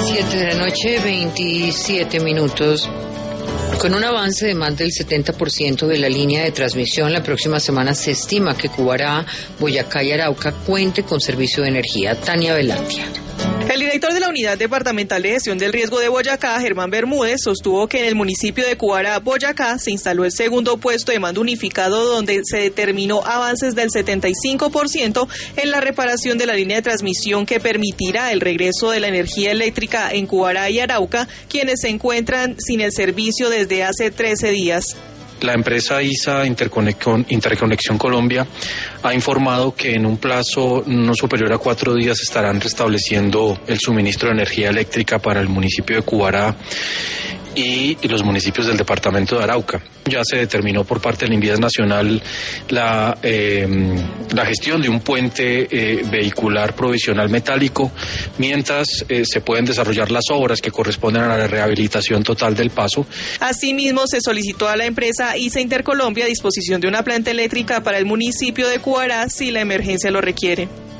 7 de la noche, 27 minutos. Con un avance de más del 70% de la línea de transmisión, la próxima semana se estima que Cubará, Boyacá y Arauca cuente con servicio de energía. Tania Velandia. El director de la Unidad Departamental de Gestión del Riesgo de Boyacá, Germán Bermúdez, sostuvo que en el municipio de Cubará, Boyacá, se instaló el segundo puesto de mando unificado donde se determinó avances del 75% en la reparación de la línea de transmisión que permitirá el regreso de la energía eléctrica en Cubará y Arauca, quienes se encuentran sin el servicio desde hace 13 días. La empresa ISA Interconexión Colombia ha informado que en un plazo no superior a 4 días estarán restableciendo el suministro de energía eléctrica para el municipio de Cubará y los municipios del departamento de Arauca. Ya se determinó por parte del INVIAS Nacional la gestión de un puente vehicular provisional metálico, mientras se pueden desarrollar las obras que corresponden a la rehabilitación total del paso. Asimismo, se solicitó a la empresa ISA Intercolombia disposición de una planta eléctrica para el municipio de Cubará si la emergencia lo requiere.